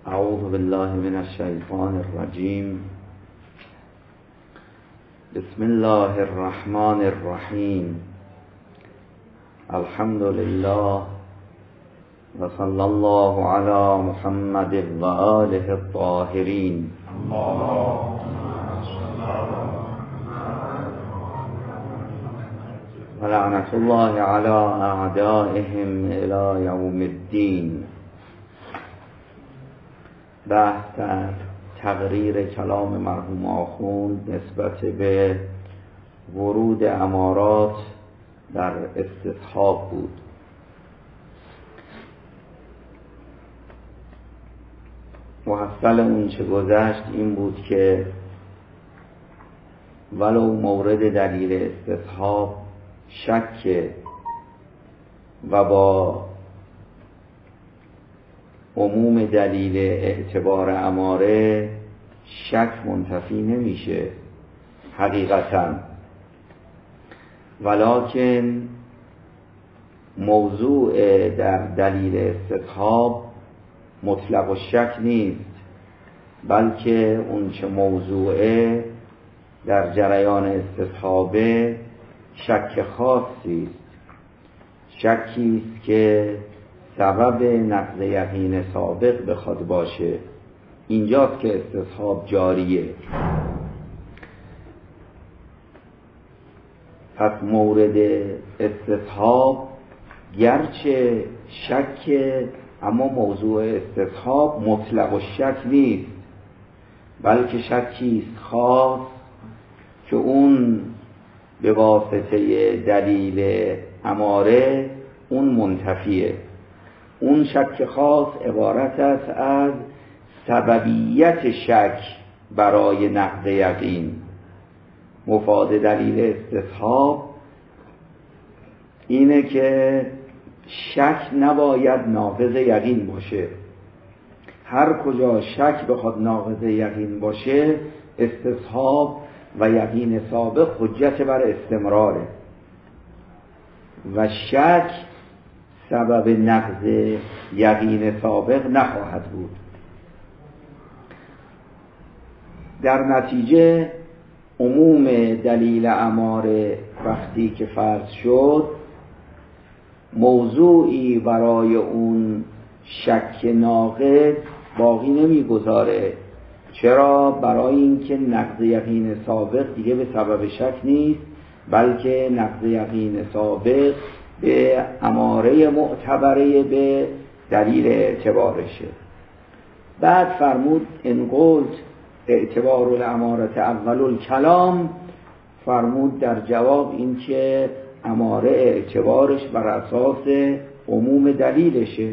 اعوذ بالله من الشیطان الرجیم. بسم الله الرحمن الرحیم. الحمد لله و صلی الله علی محمد و آله الطاهرین. و لعنت الله علی اعدائهم الی یوم الدین. بحث در تقریر کلام مرحوم آخوند نسبت به ورود امارات در استصحاب بود. محصل اون چه گذشت این بود که ولو مورد دلیل استصحاب شک و با عموم دلیل اعتبار اماره شک منتفی نمیشه حقیقتا، ولکن موضوع در دلیل استصحاب مطلق و شک نیست، بلکه اون چه موضوعه در جریان استصحابه شک خاصی است، شکی است که سبب نقض یقین سابق بخواد باشه. اینجاست که استصحاب جاریه. پس مورد استصحاب گرچه شک، اما موضوع استصحاب مطلق و شک نیست، بلکه شکی است خاص که اون به واسطه دلیل اماره اون منتفیه. اون شک خاص عبارت است از سببیت شک برای نقض یقین. مفاد دلیل استصحاب اینه که شک نباید ناقض یقین باشه. هر کجا شک بخواد ناقض یقین باشه، استصحاب و یقین سابق حجت بر استمراره و شک سبب نقض یقین سابق نخواهد بود. در نتیجه عموم دلیل اماره وقتی که فرض شد، موضوعی برای اون شک ناقض باقی نمیگذاره. چرا؟ برای اینکه نقض یقین سابق دیگه به سبب شک نیست، بلکه نقض یقین سابق به اماره معتبره به دلیل اعتبارشه. بعد فرمود ان قلت اعتبار الامارت اول الکلام، فرمود در جواب این که اماره اعتبارش بر اساس عموم دلیلشه،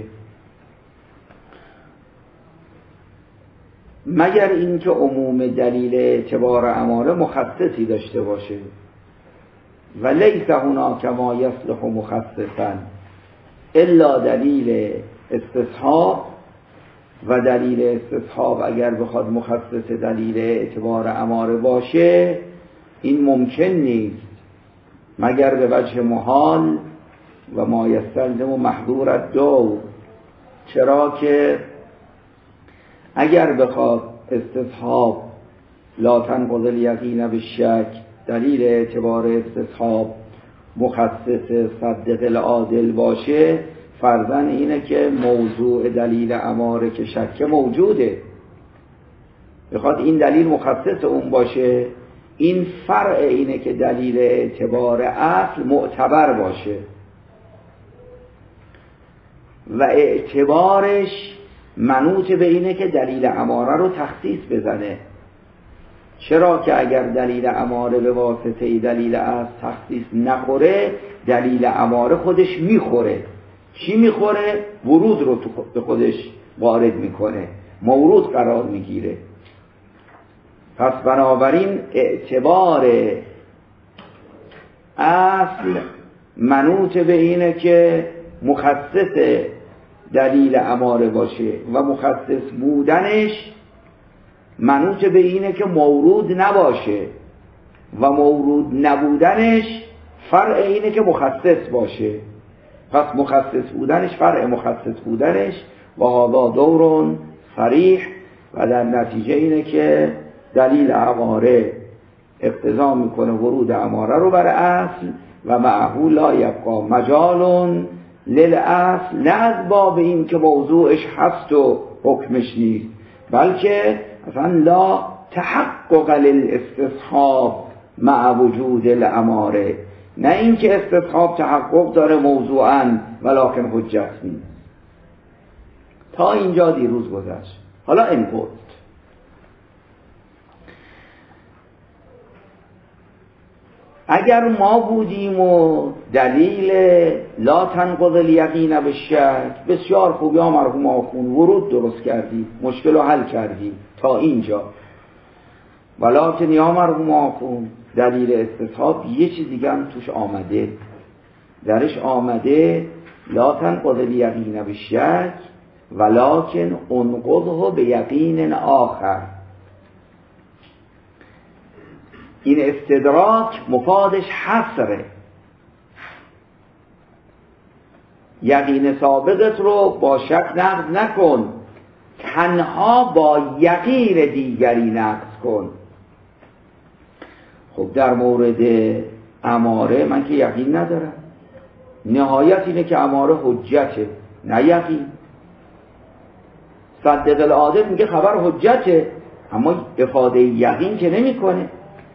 مگر اینکه عموم دلیل اعتبار اماره مخصصی داشته باشه. و لیس هناک ما یصلح مخصصا الا دلیل استصحاب، و دلیل استصحاب اگر بخواد مخصص دلیل اعتبار اماره باشه این ممکن نیست مگر به وجه محال و ما یستلزم محظور الدور. چرا که اگر بخواد استصحاب لا تنقض الیقین بالشک، دلیل اعتبار استصحاب مخصص صدق العادل باشه، فرضاً اینه که موضوع دلیل اماره که شک موجوده، بخواد این دلیل مخصص اون باشه، این فرع اینه که دلیل اعتبار اصل معتبر باشه و اعتبارش منوط به اینه که دلیل اماره رو تخصیص بزنه. چرا که اگر دلیل اماره به واسطه دلیل اصل تخصیص نخوره، دلیل اماره خودش میخوره. چی میخوره؟ ورود رو به خودش وارد میکنه، مورود قرار میگیره. پس بنابراین اعتبار اصل منوط به اینه که مخصص دلیل اماره باشه و مخصص بودنش منوط به اینه که مورود نباشه و مورود نبودنش فرع اینه که مخصص باشه. پس مخصص بودنش فرع مخصص بودنش و هذا دور صریح و در نتیجه اینه که دلیل اماره اقتضا میکنه ورود اماره رو بر اصل و معه لا یبقا مجال للاصل، نه از باب این که موضوعش هست و حکمش نیست، بلکه اصلا لا تحقق للاستصحاب مع وجود الاماره، نه این که استصحاب تحقق داره موضوعا ولکن حجت نیست. تا اینجا دیروز گذشت. حالا این بود اگر ما بودیم و دلیل لا تنقض الیقین بالشک، بسیار خوب یا مرحوم آخون ورود درست کردی، مشکل رو حل کردی تا اینجا، ولکن یا مرحوم آخون دلیل استصحاب یه چیز دیگه هم توش آمده، درش آمده لا تنقض الیقین بالشک ولکن انقضه بیقین آخر. این استدراک مفادش حصره، یقین سابقت رو با شک نقض نکن، تنها با یقین دیگری نقض کن. خب در مورد اماره من که یقین ندارم، نهایت اینه که اماره حجته نه یقین. صدق العادل میگه خبر حجته اما افاده یقین که نمی کنه.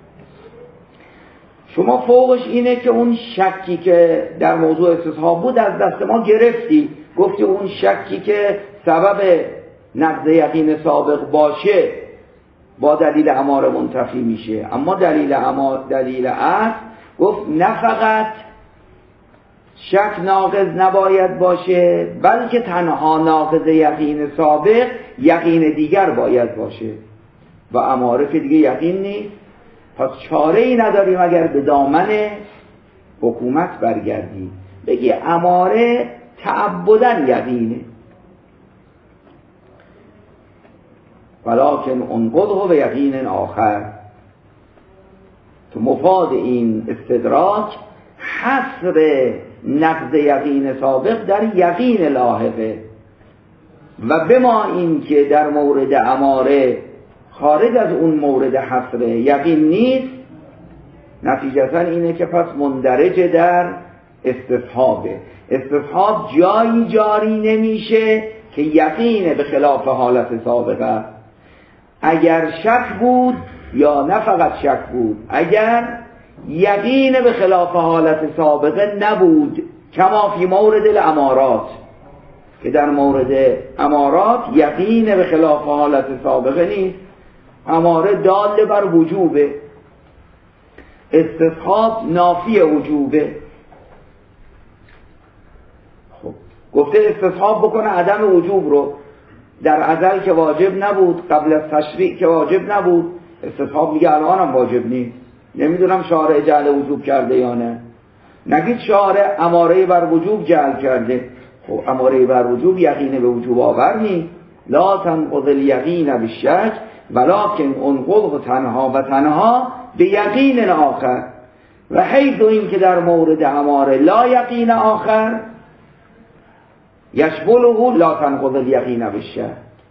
شما فوقش اینه که اون شکی که در موضوع استصحاب بود از دست ما گرفتی، گفتی اون شکی که سبب نقض یقین سابق باشه با دلیل اماره منتفی میشه، اما دلیل اصل گفت نه فقط شک ناقض نباید باشه بلکه تنها ناقض یقین سابق یقین دیگر باید باشه و اماره که دیگه یقین نیست. پس چاره ای نداریم اگر به دامن حکومت برگردی بگی اماره تعبداً یقینه، ولکن انقضه به یقین آخر. تو مفاد این استدراک حصر نقض یقین سابق در یقین لاحقه و بما این که در مورد اماره خارج از اون مورد حصر یقین نیست، نتیجتا اینه که پس مندرج در استصحابه. استصحاب جایی جاری نمیشه که یقین به خلاف حالت سابقه. اگر شک بود یا نه فقط شک بود، اگر یقین به خلاف حالت سابقه نبود، کما فی مورد الامارات، که در مورد امارات یقین به خلاف حالت سابقه نیست، اماره دال بر وجوبه، استصحاب نافی وجوبه. خب گفته استصحاب بکنه عدم وجوب رو، در ازل که واجب نبود، قبل از تشریع که واجب نبود، استصحاب میگه الان هم واجب نیست. نمیدونم شارع جعل وجوب کرده یا نه. نگید شارع اماره بر وجوب جعل کرده، خب اماره بر وجوب یقین به وجوب آور نیست. لا تنقض الیقین بالشک ولکن انقضه تنها و تنها به یقین آخر. و حیث این که در مورد اماره لا یقین آخر یشمله لا تنقض الیقین بالشک.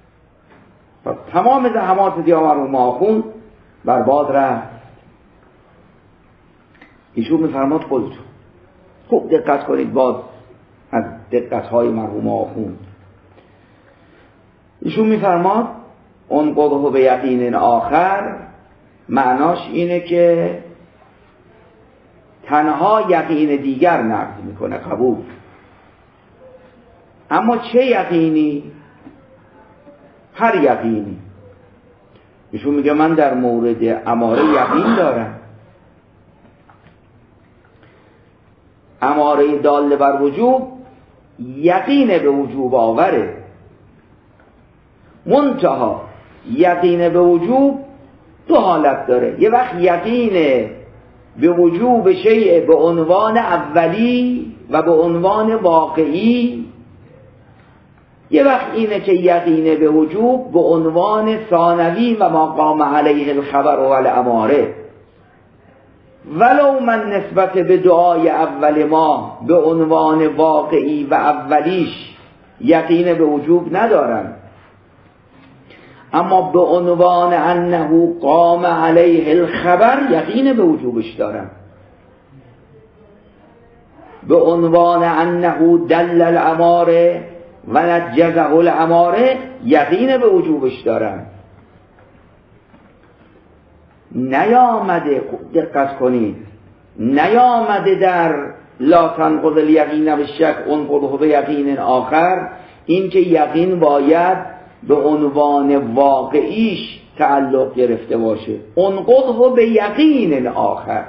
تمام زحمات دیامر و ماخون برباد رفت. ایشون میفرماد خودتون خوب دقت کنید، باز از دقت‌های مرحوم آخوند. ایشون میفرماد انقضه به یقین آخر معناش اینه که تنها یقین دیگر نقض میکنه، قبول. اما چه یقینی؟ هر یقینی. ایشون میگه من در مورد اماره یقین دارم، اماره داله بر وجوب یقین به وجوب آوره، منتها یقین به وجوب دو حالت داره. یه وقت یقین به وجوب شیء به عنوان اولی و به عنوان واقعی، یه وقت اینه که یقین به وجوب به عنوان ثانوی و ما قام علیه الخبر و الاماره، ولو من نسبت به دعای اول ما به عنوان واقعی و اولیش یقین به وجوب ندارم، اما به عنوان انه قام علیه الخبر یقین به وجوبش دارم، به عنوان انه دل الاماره و نجزه الاماره یقین به وجوبش دارم. نیامده، دقت کنید، نیامده در لا تنقض الیقین بالشک انقضه به یقین آخر، این که یقین باید به عنوان واقعیش تعلق گرفته باشه، انقضه به یقین آخر.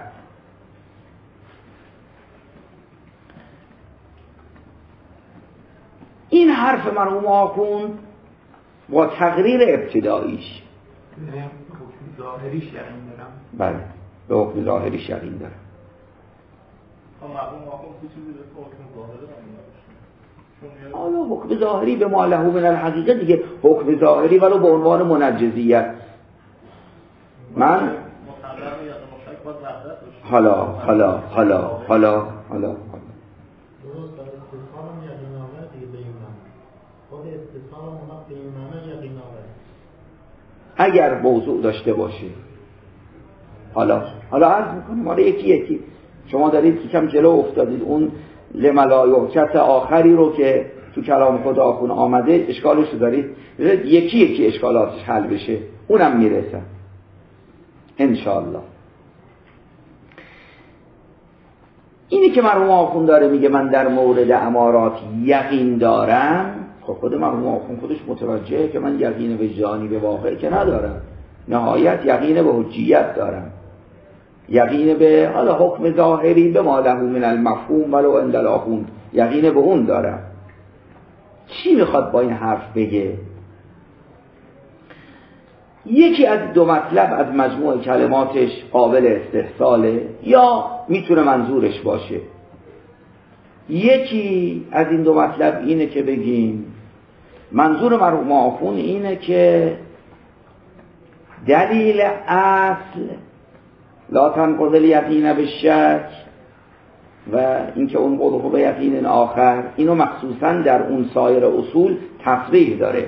این حرف مرحوم آخوند با تقریر ابتداییش ظاهریش یقین دارم. بله، به حکم ظاهریش یقین دارم. حالا حکم ظاهری به ما له من الحقیقه دیگه، حکم ظاهری ولو به عنوان منجزیت. من حالا اگر موضوع داشته باشه، حالا عرض میکنم، حالا یکی شما دارید کم جلو افتادید، اون لملایکت آخری رو که تو کلام خدا خون آمده اشکالش رو دارید، یکی اشکالاتش حل بشه، اونم میرسه انشاءالله. اینی که مرحوم آخوند داره میگه من در مورد امارات یقین دارم، خب خود مرحوم آخوند خودش متوجهه که من یقین وجدانی به واقع که ندارم، نهایت یقین به حجیت دارم، یقین به حالا حکم ظاهری به ما له من المفهوم ولو عند الاخوند یقین به اون دارم. چی میخواد با این حرف بگه؟ یکی از دو مطلب از مجموع کلماتش قابل استحصاله یا میتونه منظورش باشه. یکی از این دو مطلب اینه که بگیم منظور مرحوم آخوند اینه که دلیل اصل لا تنقض الیقین بالشک و اینکه اون قضه به یقین آخر، اینو مخصوصا در اون سایر اصول تصریح داره.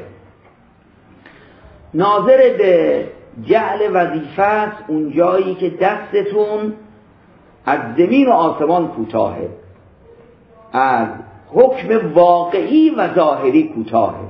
ناظر به جعل وظیفه است اون جایی که دستتون از زمین و آسمان کوتاهه، از حکم واقعی و ظاهری کوتاهه،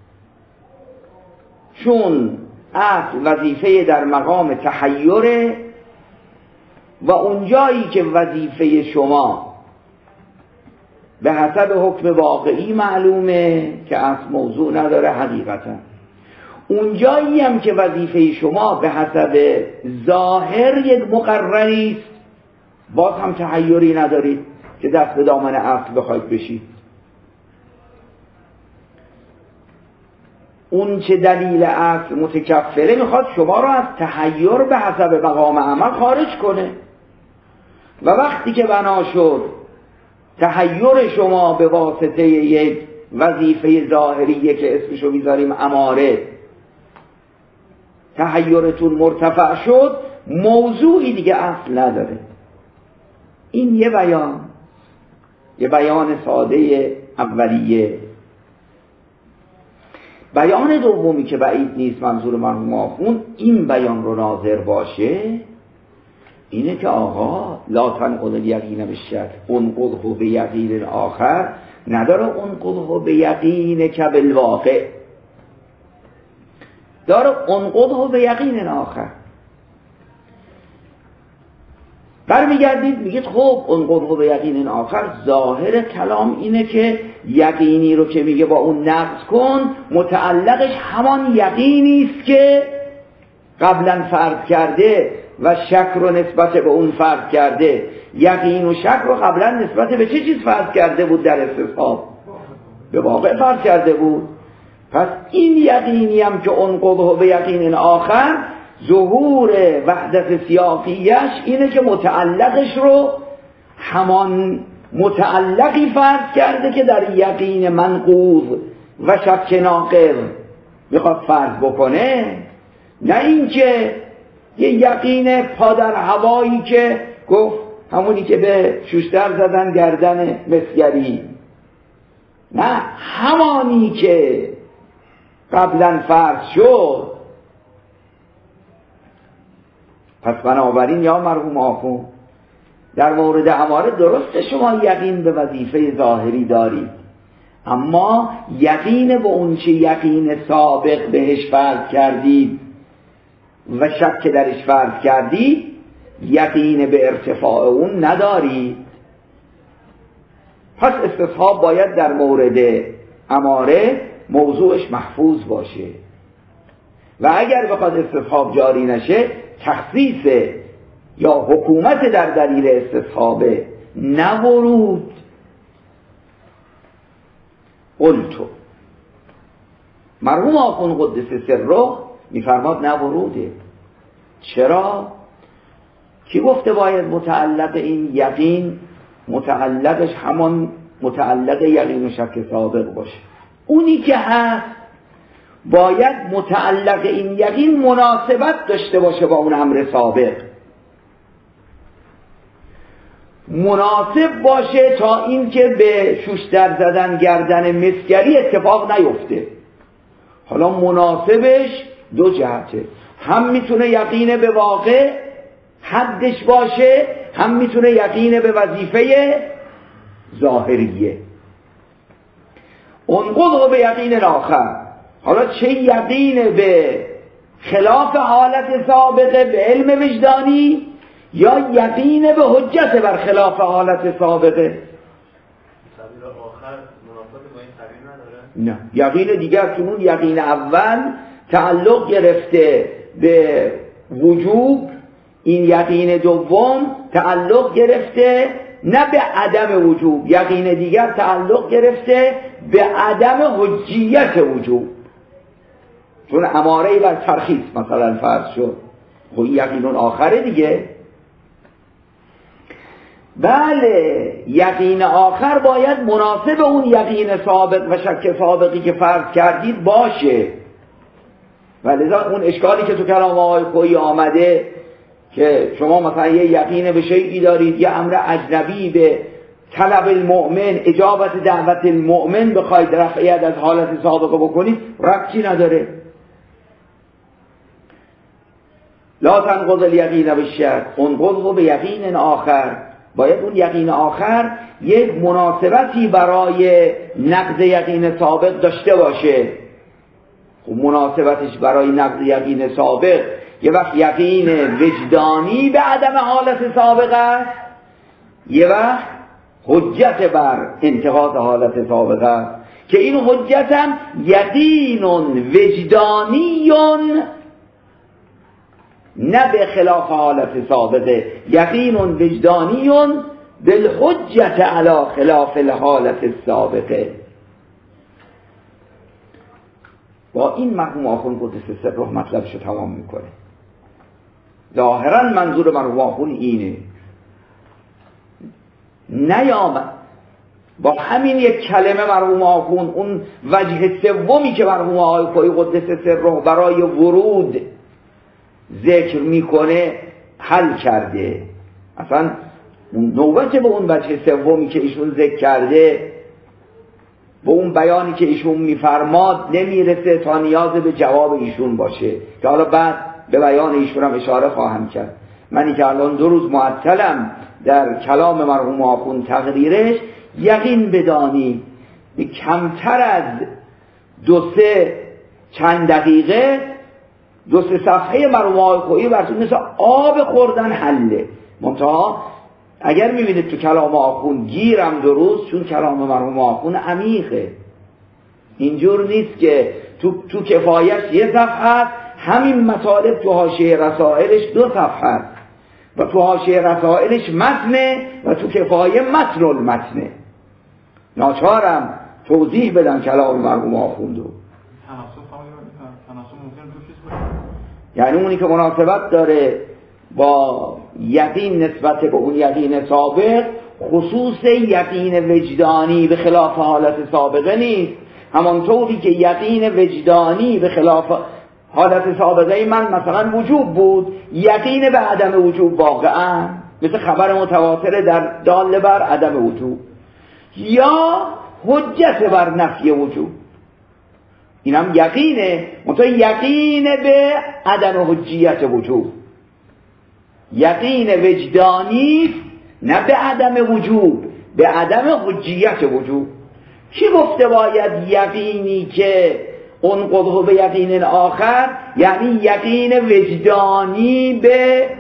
چون اصل وظیفه در مقام تحیره و اون جایی که وظیفه شما به حسب حکم واقعی معلومه که اصل موضوع نداره حقیقتا، اون جایی هم که وظیفه شما به حسب ظاهر یک مقرری است، باز هم تحیری ندارید که دست به دامن اصل بخواید بشید. اون چه دلیل اصل متکفله میخواد شما رو از تحیر به حسب مقام عمل خارج کنه و وقتی که بنا شد تحیر شما به واسطه یک وظیفه ظاهریه که اسمشو میذاریم اماره، تحیرتون مرتفع شد، موضوعی دیگه اصل نداره. این یه بیان ساده اولیه. بیان دومی که بعید نیست منظور مرحوم آخوند این بیان رو ناظر باشه، اینه که آقا لا تنقض الیقین بالشک انقضه به یقین آخر نداره، انقضه به یقین که بالواقع داره، انقضه به یقین آخر. برمیگردید میگید خب انقضه به یقین آخر ظاهر کلام اینه که یقینی رو که میگه با اون نقض کن متعلقش همان یقینی است که قبلا فرض کرده و شک رو نسبت به اون فرض کرده. یقین و شک رو قبلا نسبت به چه چیز فرض کرده بود؟ در استصحاب به واقع فرض کرده بود. پس این یقینی هم که انقضه به یقین آخر ظهور وحدت سیاقیش اینه که متعلقش رو همان متعلقی فرض کرده که در یقین منقوض و شک ناقض میخواد فرض بکنه، نه اینکه یه یقین پادر هوایی که گفت همونی که به شوشتر زدن گردن مسگری، نه همانی که قبلا فرض شد. پس بنابراین یا مرحوم آخوند در مورد اماره درسته شما یقین به وظیفه ظاهری دارید، اما یقین به اون چه یقین سابق بهش فرض کردید و شک که درش فرض کردید یقین به ارتفاع اون ندارید. پس استصحاب باید در مورد اماره موضوعش محفوظ باشه و اگر بخواد استصحاب جاری نشه تخصیص یا حکومت در دلیل استصحاب نه ورود. قلتو مرحوم آخوند قدس سره میفرماد نه وروده. چرا؟ کی گفته باید متعلق این یقین متعلقش همان متعلق یقین و شک سابق باشه؟ اونی که هست باید متعلق این یقین مناسبت داشته باشه با اون امر سابق، مناسب باشه تا این که به شوشتر زدن گردن مسگری اتفاق نیفته. حالا مناسبش دو جهته، هم میتونه یقین به واقع حدش باشه، هم میتونه یقین به وظیفه ظاهریه. انقض به یقین آخر. حالا چه یقین به خلاف حالت سابقه به علم وجدانی یا یقین به حجت بر خلاف حالت سابقه؟ تعبیر آخر مناسبت با این تعبیر نداره؟ نه، یقین دیگر چون یقین اول تعلق گرفته به وجوب، این یقین دوم تعلق گرفته نه به عدم وجوب، یقین دیگر تعلق گرفته به عدم حجیت وجوب، چون اماره بر ترخیص مثلا فرض شد. خب یقین آخره دیگه. بله، یقین آخر باید مناسب اون یقین سابق و شک سابقی که فرض کردید باشه. ولذا اون اشکالی که تو کلام آقای خویی آمده که شما مثلا یه یقین به شیئی دارید، یه امر اجنبی به طلب المؤمن، اجابت دعوت المؤمن بخواید رفعیت از حالت سابقه بکنید، ربطی نداره. لا تنقض الیقین بالشک، انقض به یقین آخر. باید اون یقین آخر یک مناسبتی برای نقض یقین سابق داشته باشه. خب مناسبتش برای نقض یقین سابق یه وقت یقین وجدانی به عدم حالت سابق است، یه وقت حجت بر انتقاض حالت سابق است که این حجت هم یقین وجدانی نه به خلاف حالت سابقه، یقین وجدانی بالحجت علی خلاف الحالت السابقه. با این مرحوم آخوند قدس سره مطلبش رو تمام میکنه. ظاهرا منظور مرحوم آخوند اینه، نیامد با همین یک کلمه مرحوم آخوند اون وجه سومی که مرحوم آقای قدس سره برای ورود ذکر میکنه حل کرده. اصلا نوبت به اون وجه سومی که ایشون ذکر کرده، به اون بیانی که ایشون میفرماد نمیرسه تا نیاز به جواب ایشون باشه که حالا بعد به بیان ایشون هم اشاره خواهم کرد. منی که الان 2 روز معطلم در کلام مرحوم آخوند تقریرش، یقین بدانی کمتر از 2-3 چند دقیقه 2-3 صفحه مرحوم آقای خویی براتون مثل آب خوردن حله. منتها اگر میبینید تو کلام آخوند گیرم 2 روز، چون کلام مرحوم آخوند عمیقه، اینجور نیست که تو کفایش 1 صفحه، همین مطالب تو حاشیه رسائلش 2 صفحه و تو حاشیه رسائلش متنه و تو کفایه متن المتنه. ناچارم توضیح بدم کلام مرحوم آخوندو. یعنی اونی که مناسبت داره با یقین نسبت به اون یقین سابق، خصوص یقین وجدانی به خلاف حالت سابقه نیست. همانطوری که یقین وجدانی به خلاف حالت سابقه من مثلا وجوب بود، یقین به عدم وجوب واقعا مثل خبر متواتر در دال بر عدم وجوب یا حجت بر نفی وجوب. اینم یقینه، منتها یقین به عدم حجیت وجوب، یقین وجدانی نه به عدم وجوب، به عدم حجیت وجوب. کی گفته باید یقینی که اون قضا به یقین آخر، یعنی یقین وجدانی به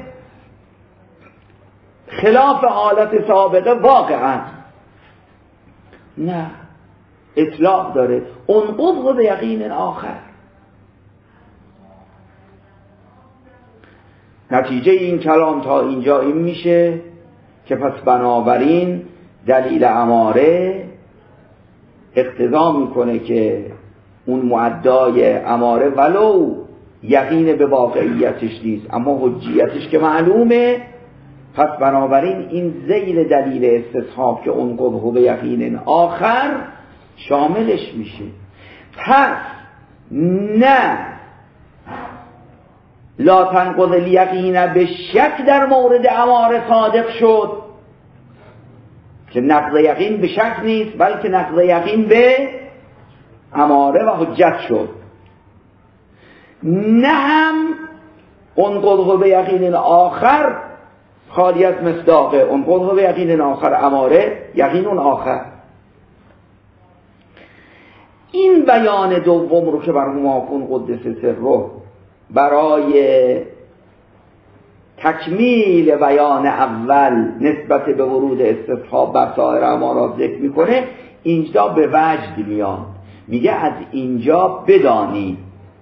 خلاف حالت سابقه واقعا؟ نه، اطلاق داره اون قضا به یقین آخر. نتیجه این کلام تا اینجا این میشه که پس بنابراین دلیل اماره اقتضا میکنه که اون معدای اماره ولو یقین به واقعیتش نیست اما حجیتش که معلومه، پس بنابراین این زیر دلیل استصحاب که اون قبح به یقین آخر شاملش میشه. پس نه لا تنقض الیقین به شک در مورد اماره صادق شد که نقض یقین به شک نیست، بلکه نقض یقین به اماره و حجت شد. نه هم اون قضا به یقین آخر خالیت مصداقه، اون قضا به یقین آخر اماره، یقین اون آخر. این بیان دوم رو که مرحوم آخوند قدس سره برای تکمیل بیان اول نسبت به ورود استصحاب بر سایر امارات ذکر میکنه، اینجا به وجد میاد، میگه از اینجا بدانی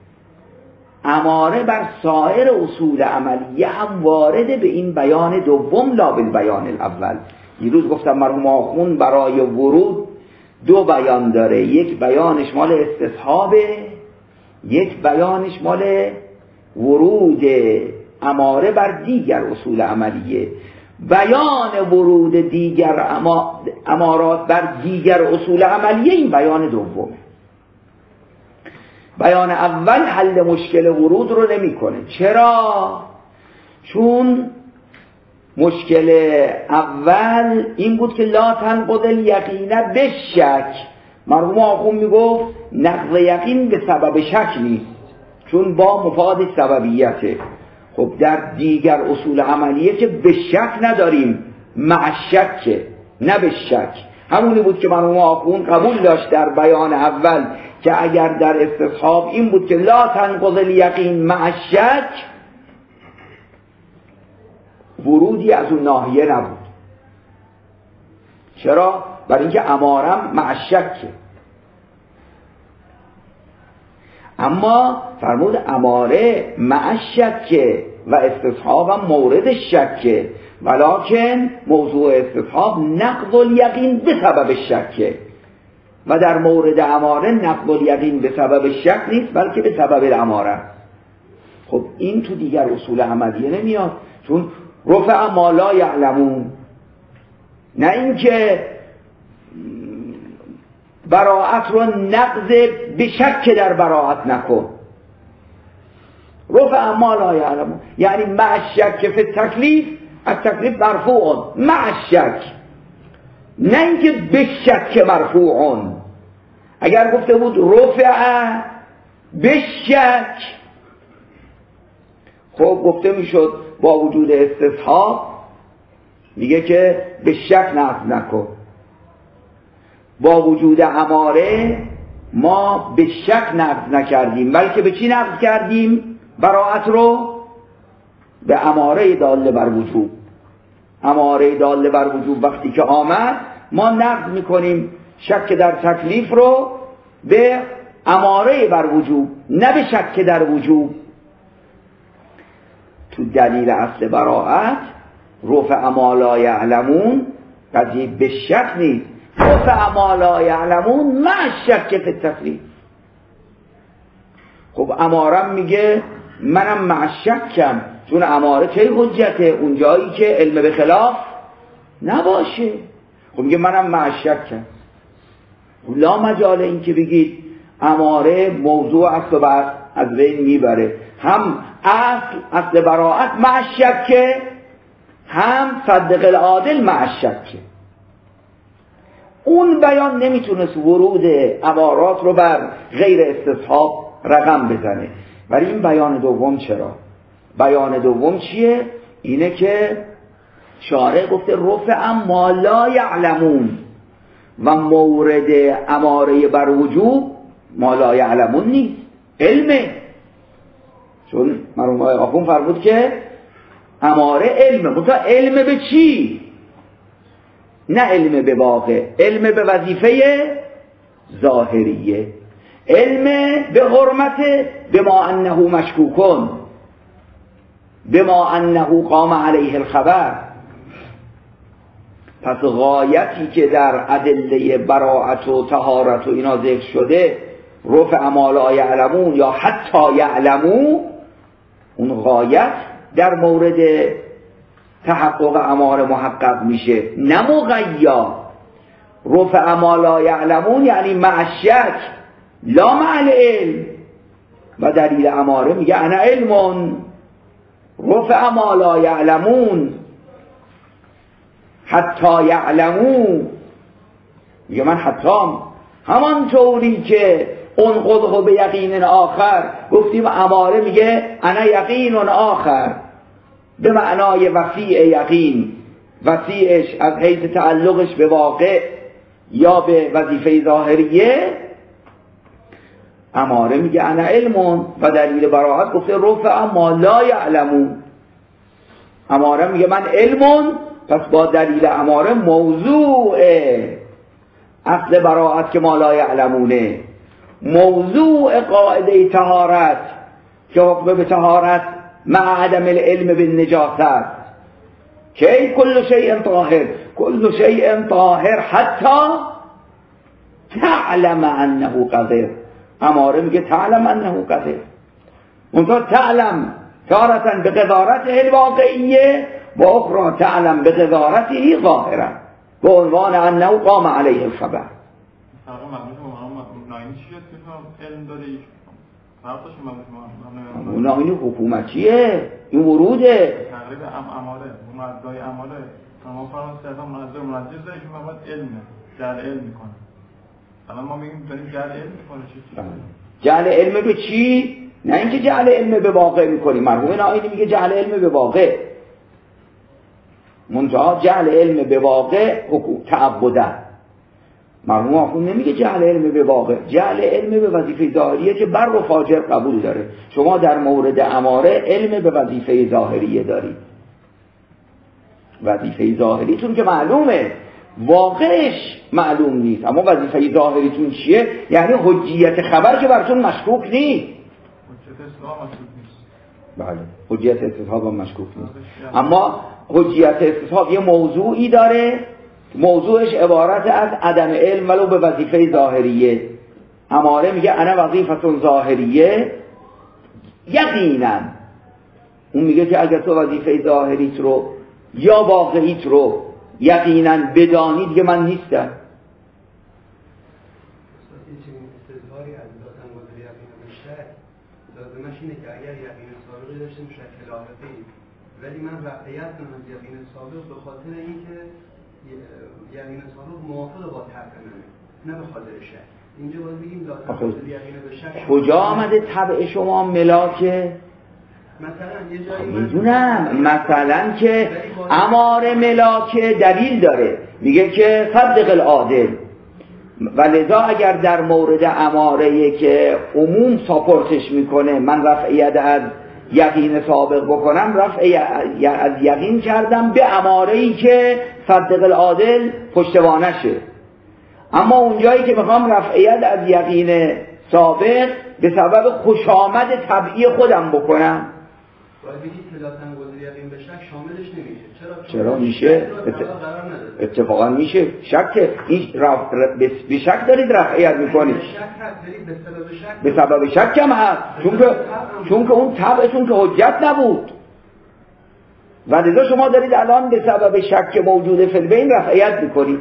اماره بر سایر اصول عملیه هم وارده به این بیان دوم لا بالبیان الاول. دیروز گفتم مرحوم آخوند برای ورود دو بیان داره، یک بیانش مال استصحابه، یک بیانش مال ورود اماره بر دیگر اصول عملیه. بیان ورود دیگر امارات بر دیگر اصول عملیه این بیان دومه. بیان اول حل مشکل ورود رو نمیکنه. چرا؟ چون مشکل اول این بود که لا تنقض الیقین به شک. مرحوم آخوند میگفت نقض یقین به سبب شک نیست، چون با مفاد سببیته. خب در دیگر اصول عملیه که به شک نداریم، مع شک نه به شک. همونی بود که مرحوم آخوند قبول داشت در بیان اول که اگر در استصحاب این بود که لا تنقض الیقین مع شک، ورودی از اون ناحیه نبود. چرا؟ برای اینکه امارم مع شکه. اما فرمود اماره مع شکه و استصحابم مورد شکه، ولکن موضوع استصحاب نقض الیقین به سبب شکه و در مورد اماره نقض الیقین به سبب شک نیست بلکه به سبب الاماره. خب این تو دیگر اصول عملیه نمیاد، چون رفع ما لا یعلمون، نه اینکه براءت رو نقض به شک در براءت نکن. رفع ما لا یعلمون یعنی مع شک فی التکلیف، از تکلیف مرفوع مع شک، نه اینکه به شک مرفوع. اگر گفته بود رفع به شک، خب گفته میشد با وجود استصحاب میگه که به شک نقض نکن. با وجود اماره ما به شک نقض نکردیم، بلکه به چی نقض کردیم؟ براءت رو به اماره داله بر وجوب. اماره داله بر وجوب وقتی که آمد ما نقض میکنیم شک در تکلیف رو به اماره بر وجوب، نه به شک در وجوب. تو دلیل اصل براءت رفع ما لا یعلمون قضیه به شک نیست، رفع ما لا یعلمون مع شک فی التکلیف. خب امارم میگه منم مع شکم، چون اماره کی حجته؟ اون جایی که علم به خلاف نباشه. خب میگه منم مع شکم. لا مجال این که بگید اماره موضوع اصل از بین میبره، هم اصل براءت مع شکه، هم صدق العادل مع شکه. اون بیان نمیتونست ورود عبارات رو بر غیر استصحاب رقم بزنه. ولی این بیان دوم چرا؟ بیان دوم چیه؟ اینه که شارع گفته رفع ما لا یعلمون و مورد اماره بر وجوب ما لا یعلمون نیست، علمه. چون مرحوم آقای آخوند فرمود که اماره علمه. منتها علم به چی؟ نه علم به واقع، علم به وظیفه ظاهریه، علم به حرمت بما انه مشکوکن بما انه قام علیه الخبر. پس غایتی که در ادله براءت و طهارت و اینا ذکر شده، رفع ما لا یعلمون یا حتی یعلمون، اون غایت در مورد تحقق اماره محقق میشه، نه مغیا. رفع ما لا یعلمون یعنی مع الشک لا مع العلم. و دلیل اماره میگه انا علم. رفع ما لا یعلمون حتی یعلمون، میگه من حتی همان طوری که اون قدح به یقین آخر گفتیم، اماره میگه انا یقین آخر به معنای وسیع یقین، وسیعش از حیث تعلقش به واقع یا به وظیفه ظاهریه. اماره میگه انا علم و دلیل براءت گفته رفع ما لا یعلمون. اماره میگه من علم، پس با دلیل اماره موضوع اصل براءت که ما لا یعلمونه، موضوع قاعده طهارت که حکم به طهارت مع عدم العلم بالنجاست که کل شیء طاهر، کل شیء طاهر حتی تعلم انه قذر. اماره میگه تعلم انه قذر، اونطور تعلم تارة به قذارته الواقعیه و اخرى تعلم به قذارته ظاهرا به عنوان انه قام علیه الخبر. اون آینی حکومتیه، این وروده تقریب اماره اون مدعای اماره تمام فرانسه از هم منظر منجز داره که فقط علمه، جعل علم میکنه. الان ما میگیم داریم جعل علم میکنه. چی؟ جعل علم به چی؟ نه اینکه جعل علم به واقع میکنیم. مرحوم آینی میگه جعل علم به واقع، منتها جعل علم به واقع تعبده. مرحوم آخوند نمیگه جعل علم به واقع، جعل علم به وظیفه ظاهریه که بر و فاجر قبول داره. شما در مورد اماره علم به وظیفه ظاهریه دارید، وظیفه ظاهریتون که معلومه، واقعش معلوم نیست، اما وظیفه ظاهریتون چیه؟ یعنی حجیت خبر که براتون مشکوک نیست. بله، حجیت استصحاب هم مشکوک نیست، اما حجیت استصحاب یه موضوعی داره، موضوعش عبارت از عدم علم ولو به وظیفه ظاهریه. اماره میگه انا وظیفتون ظاهریه یقینا. اون میگه که اگر تو وظیفه ظاهریت رو یا واقعیت رو یقینا بدانی دیگه من نیستم. استظهاری از ذاتن گذاری یقین بیشتر لازمش اینه که اگر یقین سابقی داشته میشه خلافتی، ولی من رفعیت کنم از یقین سابق به خاطر اینکه یقین سابق موافق با طبع منه، نه به خاطر شک. اینجا باید بگیم ذاتن گذاری یقین به شک. کجا آمده طبع شما ملاکه؟ مثلا یه جایی میدونم مثلا که اماره ملاکه دلیل داره، میگه که صدق العادل، و لذا اگر در مورد اماره که عموم ساپورتش میکنه من رفعیت از یقین سابق بکنم، رفع از یقین کردم به اماره‌ای که صدق العادل پشتوانشه. اما اونجایی که میخوام رفعیت از یقین سابق به سبب خوشامد طبعی خودم بکنم، باید بگید که لازم گذاری یقین به شک شاملش نمیشه. چرا میشه؟ اتفاقا میشه. شک به شک دارید رفعیت میکنید، به سبب شک هم هست، چون که اون طبعتون که حجت نبود و لذا شما دارید الان به سبب شک موجود فی البین رفعیت میکنید.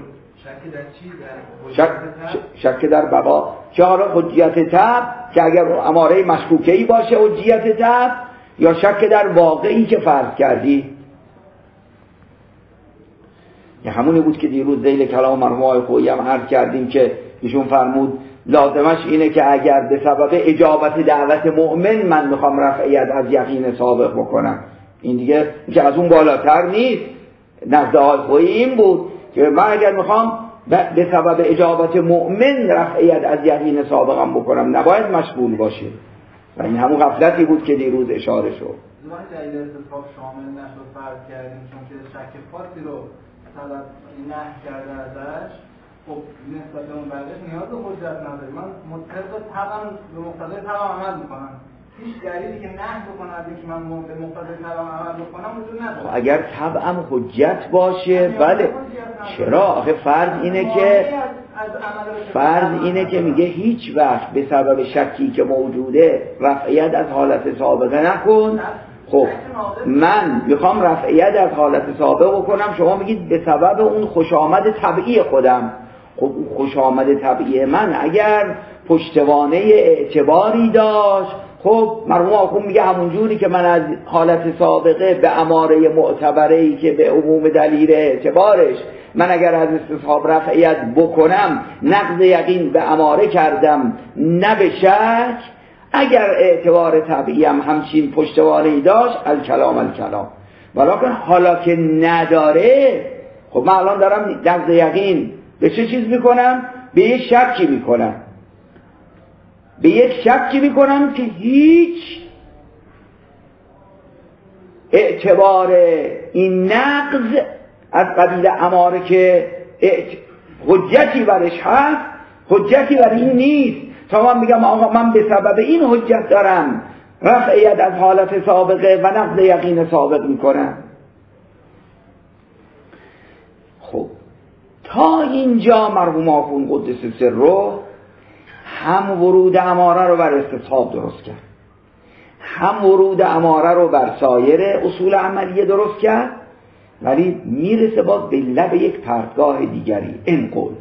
شک در بقا، چه حالا حجیت طبع که اگر اماره مشکوکه‌ای باشه حجیت طبع، یا شک در واقعی که فرض کردی. همونی بود که دیروز ذیل کلام مرحوم آقای خویی هم عرض کردیم که ایشون فرمود لازمش اینه که اگر به سبب اجابت دعوت مؤمن من میخوام رفعیت از یقین سابق بکنم، این دیگه که از اون بالاتر نیست. نزد آقای خویی این بود که من اگر میخوام به سبب اجابت مؤمن رفعیت از یقین سابقم بکنم نباید مشغول باشه، و این همون غفلتی بود که دیروز اشاره شد. ما دلیل استصحاب شامل نشد فرض کردیم چون که شک خاصی رو طلب نهی کرده ازش، خب نسبت به اون بقیه نیاز به حجت نداره. من مطابق طبعا به مقتضای طبعا عمل میکنم، هیچ دلیلی که نهی بکنه از اینکه من به مقتضای طبعا عمل بکنم وجود نداره. اگر طبعا حجت باشه بله، چرا؟ آخه فرض اینه که میگه هیچ وقت به سبب شکی که موجوده رفعیت از حالت سابقه نکن. خب من میخوام رفعیت از حالت سابقه بکنم، شما میگید به سبب اون خوشامد طبیعی خودم. خب اون خوشامد طبیعی من اگر پشتوانه اعتباری داشت، خب مرحوم آخوند میگه همون جوری که من از حالت سابقه به اماره معتبره‌ای که به عموم دلیل اعتبارش من اگر از استصحاب رفعیت بکنم نقض یقین به اماره کردم نه به شک، اگر اعتبار طبیعی هم همچین پشتوانه‌ای داشت الکلام، ولیکن حالا که نداره، خب من الان دارم نقض یقین به چه چیز میکنم؟ به یک شکی میکنم، به یک شکی میکنم که هیچ اعتبار این نقض از قبیل اماره که حجتی برش هست، حجتی بر این نیست تا من میگم آقا من به سبب این حجت دارم رفعیت از حالت سابقه و نقض یقین سابق میکنم. خب تا اینجا مرحوم آخوند قدس سره هم ورود اماره رو بر استصحاب درست کرد، هم ورود اماره رو بر سایر اصول عملیه درست کرد، ولی میرسه باز به لب یک پرتگاه دیگری، انقلت.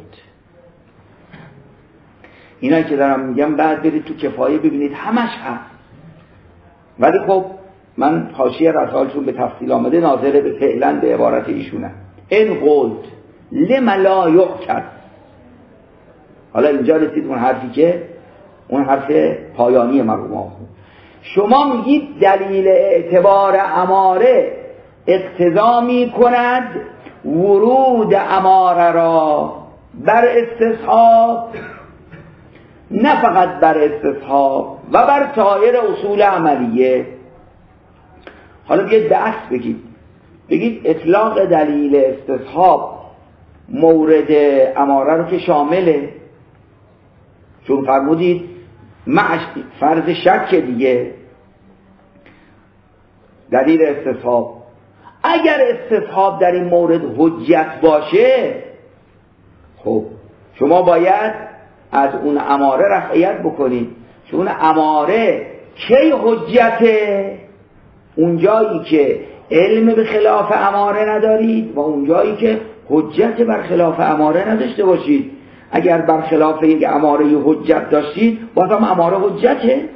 اینایی که دارم میگم بعد برید تو کفایه ببینید همش هست، ولی خب من حاشیه رسالشون به تفصیل آمده ناظره به فعلا به عبارت ایشونه. انقلت لما لا یعکس. حالا اینجا رسید اون حرفی که اون حرف پایانی مرحوم آخوند. شما میگید دلیل اعتبار اماره اقتضا می کند ورود اماره را بر استصحاب، نه فقط بر استصحاب و بر سایر اصول عملیه. حالا بیاید به عکس بگید اطلاق دلیل استصحاب مورد اماره رو که شامله، چون فرمودید معش فرض شک دیگه دلیل استصحاب. اگر استصحاب در این مورد حجت باشه، خب شما باید از اون اماره رفعیت بکنید، چون اماره کی حجته؟ اون جایی که علم به خلاف اماره ندارید و اون جایی که حجت بر خلاف اماره نداشته باشید. اگر بر خلاف یک اماره حجت داشتید بازم اماره حجته.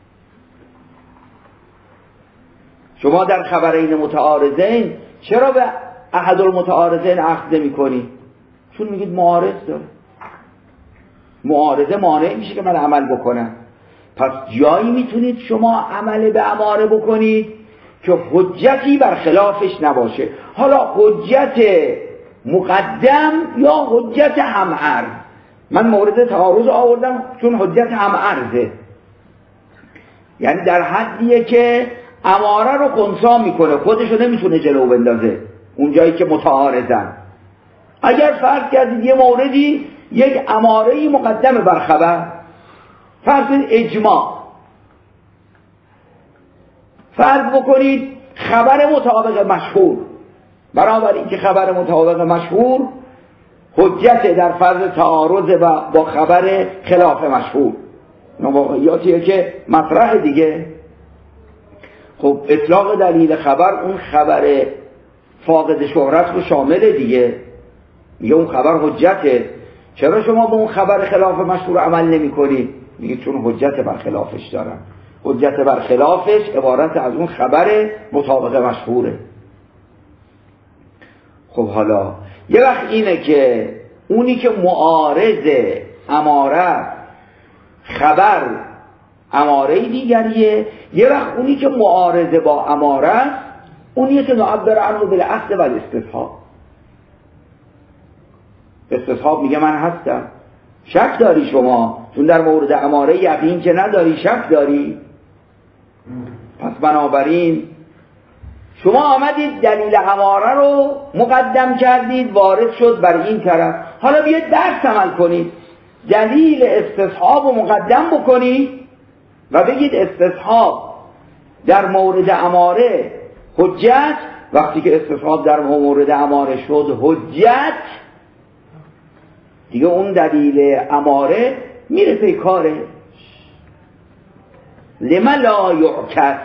شما در خبرین متعارضین چرا به احد المتعارضین اخذ نمی کنید؟ چون میگید معارض داره، معارضه مانع میشه که من عمل بکنم. پس جایی میتونید شما عمل به اماره بکنید که حجتی بر خلافش نباشه، حالا حجت مقدم یا حجت همعرض. من مورد تعارض آوردم چون حجت همعرضه، یعنی در حدیه که اماره رو خنثی میکنه، خودشو نمیتونه جلو بندازه اون جایی که متعارضن. اگر فرض کردید یه موردی یک اماره‌ای مقدمه بر خبر، فرض اجماع، فرض بکنید خبر مطابق مشهور، برابر این که خبر مطابق مشهور حجت در فرض تعارض با خبر خلاف مشهور، واقعیاتیه که مطرح دیگه. خب اطلاق دلیل خبر اون خبر فاقد شهرت رو شامل دیگه، میگه اون خبر حجته. چرا شما به اون خبر خلاف مشهور عمل نمی کنید؟ میگه چون حجت بر خلافش دارن. حجت بر خلافش عبارت از اون خبر مطابق مشهوره. خب حالا یه وقت اینه که اونی که معارض اماره خبر اماره دیگریه، یه وقت اونی که معارض با اماره اونیه که نعبر عنه بالاصل و الاستصحاب. استصحاب میگه من هستم. شک داری شما چون در مورد اماره یقین که نداری، شک داری. پس بنابراین شما آمدید دلیل اماره رو مقدم کردید، وارد شد بر این طرف. حالا بیاید درس عمل کنید، دلیل استصحاب رو مقدم بکنید و بگید استصحاب در مورد اماره حجت. وقتی که استصحاب در مورد اماره شد حجت، دیگه اون دلیل اماره میره پی کاره. لما لا یعکس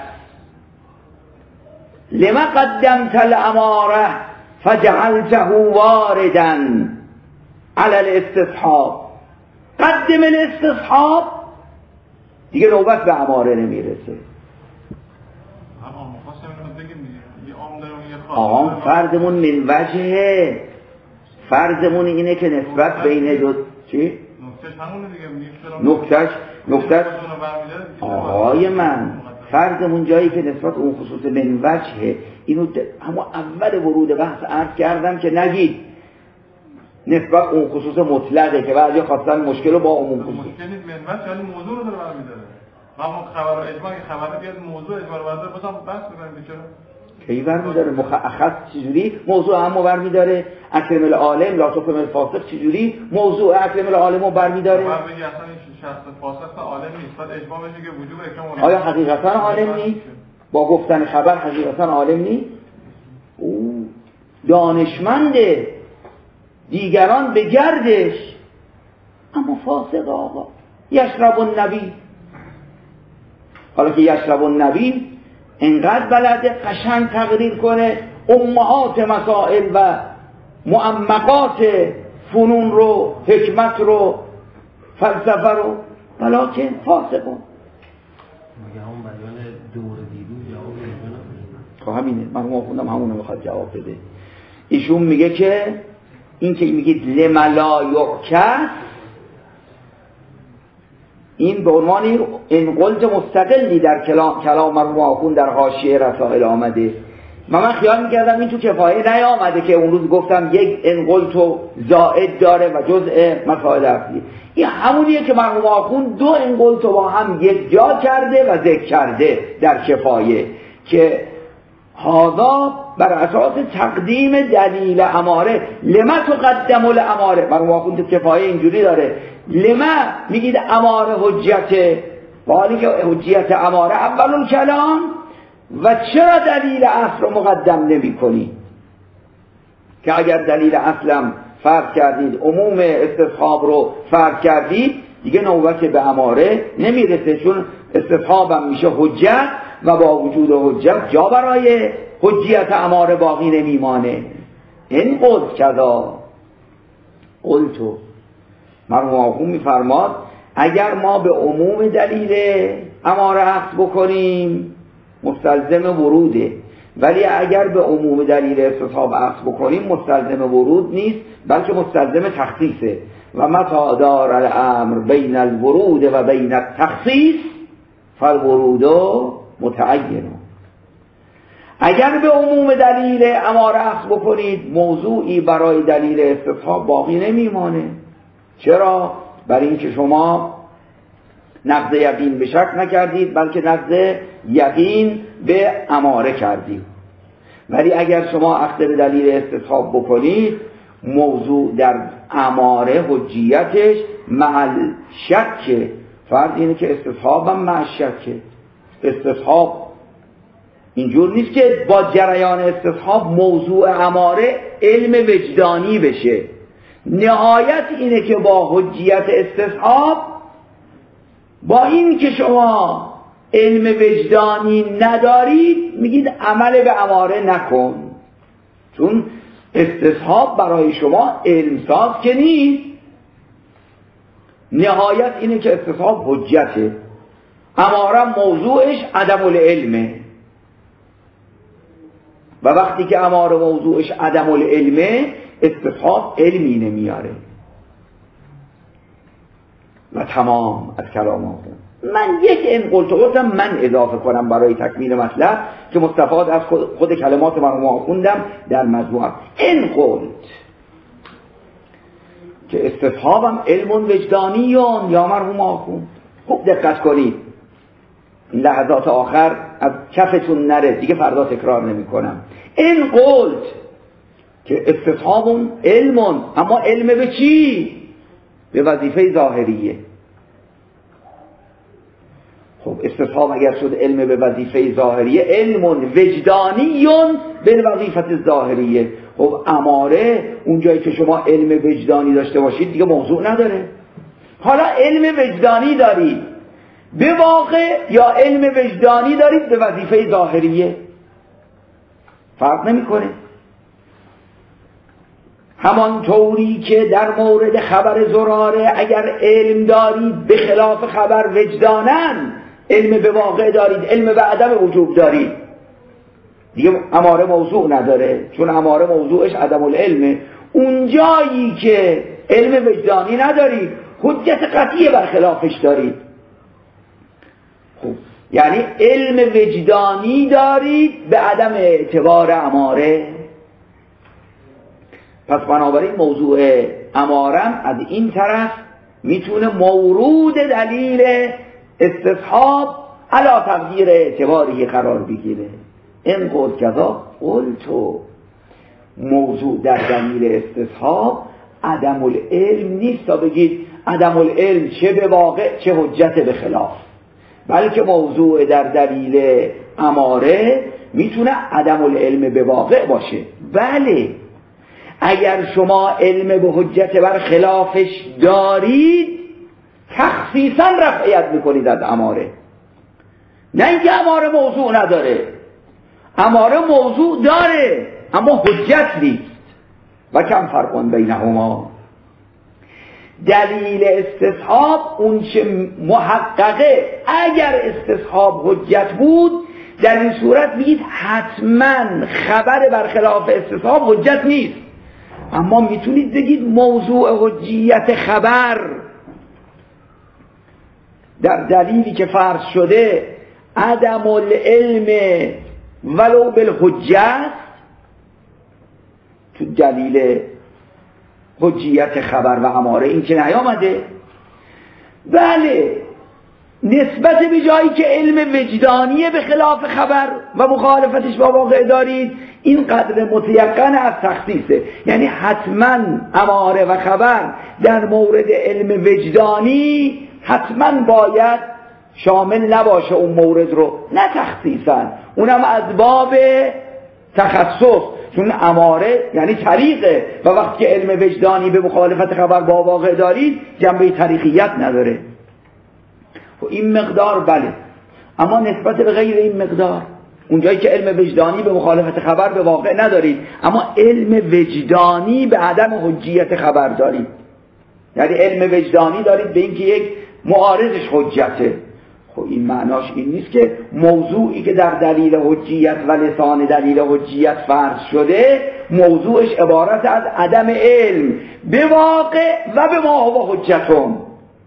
لما قدمت الاماره فجعلته واردا على الاستصحاب. قدم الاستصحاب، دیگه نوبت به اماره نمیرسه. فرضمون من وجهه، فرضمون اینه که نسبت بین دو چی؟ نکتهش آقای من فرضمون جایی که نسبت اون خصوص من وجهه. اینو اما اول ورود بحث عرض کردم که نگید نسبت اون خصوص مطلقه که بعضی خواستن مشکل رو با عموم خصوص. مشکل نیست من وجه، ولی موضوع رو داره برمی‌داره. اما خبر اجماع خبر بیاد موضوع اجماع رو برداره بازم بحث می‌کنیم چرا؟ کی برمی‌داره؟ مخصص چجوری موضوع هم برمی‌داره؟ اکرم العالم لا تفهم الفاسق چجوری موضوع اکرم العالم رو برمی‌داره؟ بعد بگی اصلا این شخص فاسق عالم نیست، بعد اجماع بشه که وجوب اکرام العالم. آیا حقیقتا عالم نیست؟ با گفتن خبر حقیقتا عالم نیست؟ او دانشمنده، دیگران به گردش، اما فاسق آقا. یشرب النبی، حالا که یشرب النبی انقدر بلده قشنگ تقریر کنه امهات مسائل و معمقات فنون رو، حکمت رو، فلسفه رو، ولیکن فاسقون. مگه همون بیان دور دیروز جواب نمیدونم. خب همینه، من خوندم همونو میخواد جواب بده. ایشون میگه که این که میگید لما لا یعکس، این به عنوان این قلت مستقلی در کلام مرحوم آخوند در حاشیه رسائل آمده. من خیال میکردم این تو کفایه نیامده که اون روز گفتم یک انقلت زائد داره و جزء مسائل اصلی. این همونیه که مرحوم آخوند دو انقلت با هم یک جا کرده و ذکر کرده در کفایه که هذا بر اساس تقدیم دلیل اماره. لما تقدم الاماره، مرحوم آخوند تو کفایه اینجوری داره، لما میگید اماره حجته، حالی که حجیت اماره اول کلام، و چرا دلیل اصل رو مقدم نمی کنی؟ که اگر دلیل اصلم فرض کردید، عموم استصحاب رو فرض کردید، دیگه نوبت به اماره نمیرسه، چون استصحابم میشه حجت و با وجود حجت جا برای حجیت اماره باقی نمیمانه. این قلت کذا قلتو. مرحوم آخوند میفرماد اگر ما به عموم دلیل اماره اخذ بکنیم مستلزم وروده، ولی اگر به عموم دلیل استصحاب اخذ بکنیم مستلزم ورود نیست، بلکه مستلزم تخصیصه. و متى دار الامر بین الورود و بین التخصیص فالورود متعین. اگر به عموم دلیل اماره اخذ بکنید موضوعی برای دلیل استصحاب باقی نمیمانه. چرا؟ برای اینکه شما نقض یقین به شک نکردید، بلکه نقض یقین به اماره کردید. ولی اگر شما اخذ به دلیل استصحاب بکنید موضوع در اماره حجیتش مع شک، فرض اینه که استصحاب هم مع شک. استصحاب اینجور نیست که با جریان استصحاب موضوع اماره علم وجدانی بشه. نهایت اینه که با حجیت استصحاب، با این که شما علم وجدانی ندارید، میگید عمل به اماره نکن، چون استصحاب برای شما علمساز که نیست. نهایت اینه که استصحاب حجته، اماره موضوعش عدم العلمه. و وقتی که اماره موضوعش عدم العلمه استصحاب علمی نمیاره و تمام از کلام آخون. من یک این قلتم من اضافه کنم برای تکمیل مطلب که مستفاد از خود کلمات مرحوم آخوندم در مجموعه. این قلت که استصحابم علم وجدانیون یا مرحوم آخوند. خوب دقت کنید، این لحظات آخر از کفتون نره دیگه، فردا تکرار نمی کنم. این قلت که استصحابون علمون، اما علم به چی؟ به وظیفه ظاهریه. خب استصحاب اگر شد علم به وظیفه ظاهریه، علم وجدانیون به وظیفه ظاهریه. خب اماره اونجایی که شما علم وجدانی داشته باشید دیگه موضوع نداره. حالا علم وجدانی دارید به واقع یا علم وجدانی دارید به وظیفه ظاهریه، فرق نمیکنه. همان طوری که در مورد خبر زراره اگر علم دارید به خلاف خبر وجدانن، علم به واقع دارید، علم به عدم وجوب دارید، دیگه اماره موضوع نداره، چون اماره موضوعش عدم العلمه. اونجایی که علم وجدانی ندارید حجت قطعی بر خلافش دارید. خب یعنی علم وجدانی دارید به عدم اعتبار اماره. پس بنابراین موضوع امارم از این طرف میتونه مورود دلیل استصحاب علا تقدیر اعتباری قرار بگیره. این قول کذا قلتو، موضوع در دلیل استصحاب عدم العلم نیست تا بگید عدم العلم چه به واقع چه حجت به خلاف، بلکه موضوع در دلیل اماره میتونه عدم العلم به واقع باشه. بله اگر شما علم به حجت بر خلافش دارید تخصیصا رفعیت میکنید از اماره، نه اینکه اماره موضوع نداره. اماره موضوع داره اما حجت نیست. و کم فرقون بینهما. دلیل استصحاب اون چه محققه، اگر استصحاب حجت بود در این صورت میگید حتما خبر برخلاف استصحاب حجت نیست، اما میتونید بگید موضوع حجیت خبر در دلیلی که فرض شده عدم العلم ولو بالحجت، تو دلیل حجیت خبر و اماره این که نیامده. بله نسبت به جایی که علم وجدانیه به خلاف خبر و مخالفتش با واقع دارید، این قدر متیقن از تخصیصه، یعنی حتما اماره و خبر در مورد علم وجدانی حتما باید شامل نباشه اون مورد رو، نه تخصیصا، اونم از باب تخصص، چون اماره یعنی طریقه و وقتی که علم وجدانی به مخالفت خبر با واقع دارید جنبه طریقیت نداره. و این مقدار بله، اما نسبت به غیر این مقدار، اونجایی که علم وجدانی به مخالفت خبر به واقع ندارید اما علم وجدانی به عدم حجیت خبر دارید، یعنی علم وجدانی دارید به اینکه یک معارضش حجته. خب این معناش این نیست که موضوعی که در دلیل حجیت و لسان دلیل حجیت فرض شده موضوعش عبارت از عدم علم به واقع و به ما هو حجتون،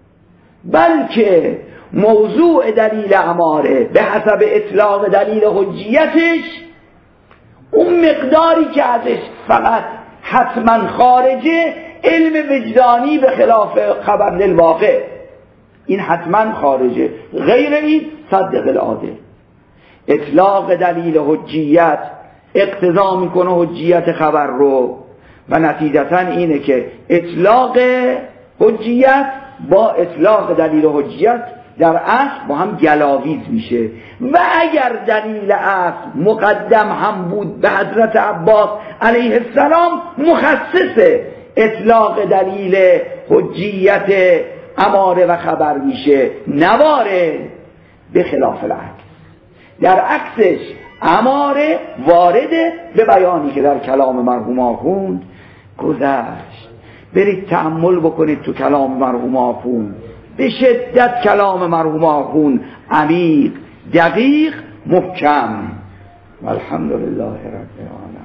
بلکه موضوع دلیل اماره به حسب اطلاق دلیل حجیتش اون مقداری که ازش فقط حتما خارجه علم وجدانی به خلاف خبر للواقع، این حتما خارجه، غیر این صدق العاده. اطلاق دلیل حجیت اقتضا میکنه حجیت خبر رو و نتیجتا اینه که اطلاق حجیت با اطلاق دلیل حجیت در اصل با هم گلاویز میشه. و اگر دلیل اصل مقدم هم بود به حضرت عباس علیه السلام مخصص اطلاق دلیل حجیت اماره و خبر میشه، نواره به خلاف العکس. در عکسش اماره وارده به بیانی که در کلام مرحوم آخوند گذشت. برید تأمل بکنید تو کلام مرحوم آخوند، به شدت کلام مرحوم آخوند عمیق، دقیق، محکم. والحمد لله رب العالمین.